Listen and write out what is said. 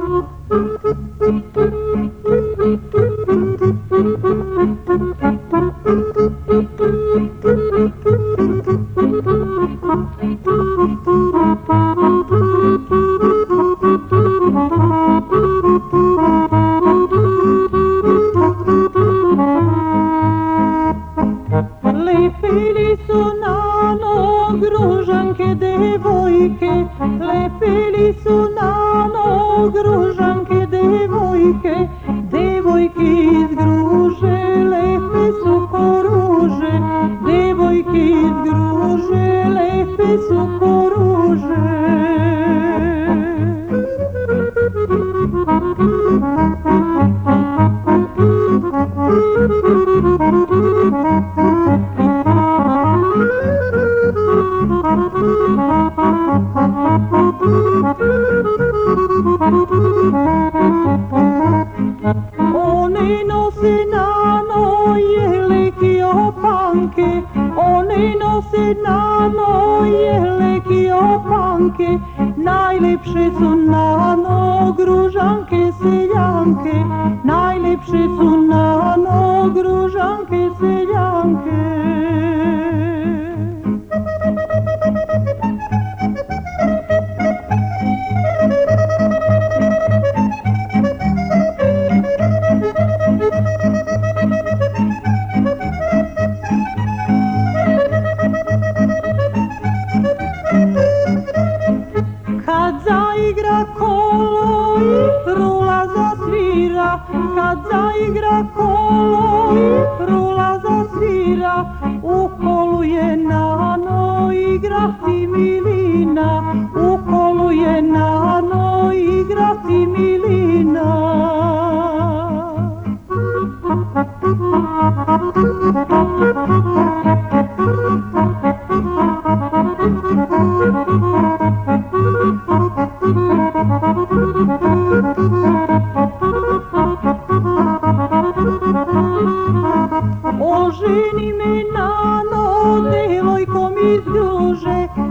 Lepili su na nos Gružanke devojke, lepili su na nos Gružanke devojke, devojke iz Gruže, lepe su ko ruže, devojke iz Gruže, lepe su ko ruže. One nose na jeleki opanke, one nose na jeleki opanke, najlepše su na Gružanke seljanke, najlepše su na Gružanke seljanke. Kad zaigra kolo i frula zasvira, kad zaigra kolo i frula zasvira, u kolu je nano igrati milina, u kolu je nano igrati milina. Oženi me nano devojkom iz Gruže,